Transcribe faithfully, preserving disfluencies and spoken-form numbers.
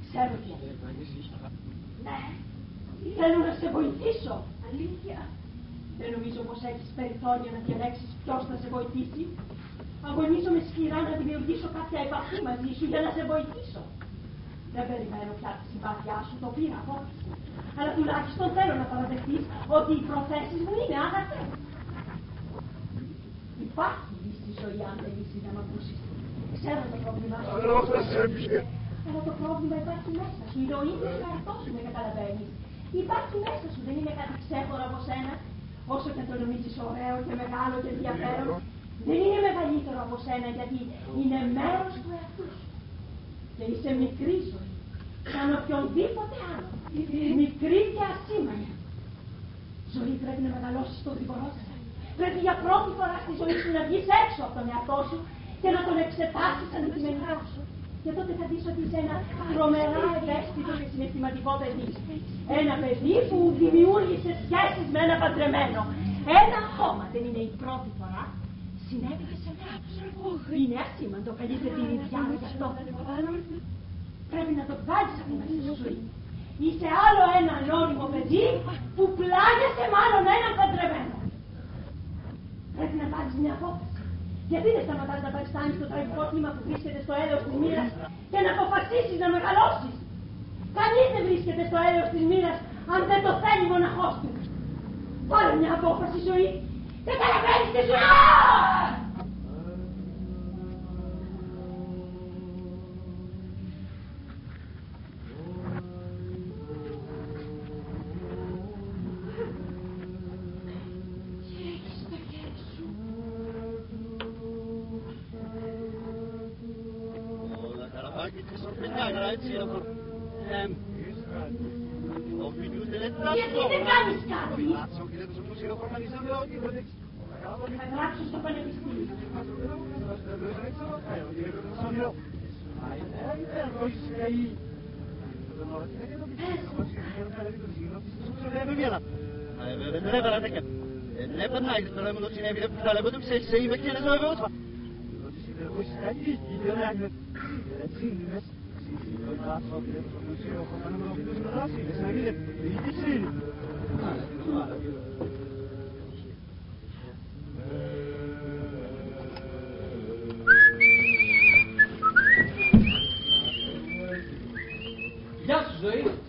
Ξέρω τι είναι. Ναι, θέλω να σε βοηθήσω. Αλήθεια. Δεν νομίζω πως έχεις περιθώριο να διαλέξεις ποιος θα σε βοηθήσει. Αγωνίζομαι σκληρά να δημιουργήσω κάποια επαφή μαζί σου για να σε βοηθήσω. Δεν περιμένω πια τη συμπάθειά σου, το πήρα απόψη. Αλλά τουλάχιστον θέλω να παραδεχτείς ότι οι προθέσεις μου είναι άγαθες. Υπάρχει λύση ζωή αν δεν είσαι να μ' ακούσεις. Ξέρω το πρόβλημά σου. Αλλά το πρόβλημα υπάρχει μέσα σου. Η ροή της χαρτός σου με καταλαβαίνεις. Υπάρχει μέσα σου, δεν είναι κάτι ξέχωρο από σένα. Όσο και αν το νομίζεις ωραίο και μεγάλο και ενδιαφέρον, δεν είναι μεγαλύτερο από σένα γιατί είναι μέρος του εαυτού σου. Και είσαι μικρή ζωή, σαν οποιονδήποτε άλλο. Μικρή και ασήμανη. Ζωή πρέπει να μεγαλώσεις το γρηγορότερα. Πρέπει για πρώτη φορά στη ζωή σου να βγεις έξω από τον εαυτό σου και να τον εξετάσεις αντικειμενικά σου. Και τότε θα δεις ότι είσαι ένα τρομερά ευαίσθητο και συναισθηματικό παιδί. Ένα παιδί που δημιούργησε σχέσεις με ένα παντρεμένο. Ένα ακόμα δεν είναι η πρώτη φορά. Συνέβη και σε μένα. Είναι ασήμαντο, καλείται την ίδια γι' αυτό. Πρέπει να το βγάλεις από μέσα στη ζωή. Είσαι άλλο ένα ανώριμο παιδί που πλάγιασε μάλλον έναν παντρεμένο. Πρέπει να πάρεις μια απόφαση. Γιατί δεν σταματάς να παριστάνεις το τραγικό θύμα που βρίσκεται στο έλεος της μοίρας και να αποφασίσεις να μεγαλώσεις. Κανείς δεν βρίσκεται στο έλεος της μοίρας αν δεν το θέλει μοναχός του. Πάρε μια απόφαση ζωή. Δεν καταλαβαίνεις τι σου λέω! Γιατί δεν κάνεις κάτι? Θα γράψω στο πανεπιστήμιο. Δεν περνάει, τώρα μου το συνέβη, δεν θα λέγω, σε είμαι και δεν ζω εγώ. Γεια σου ζωή.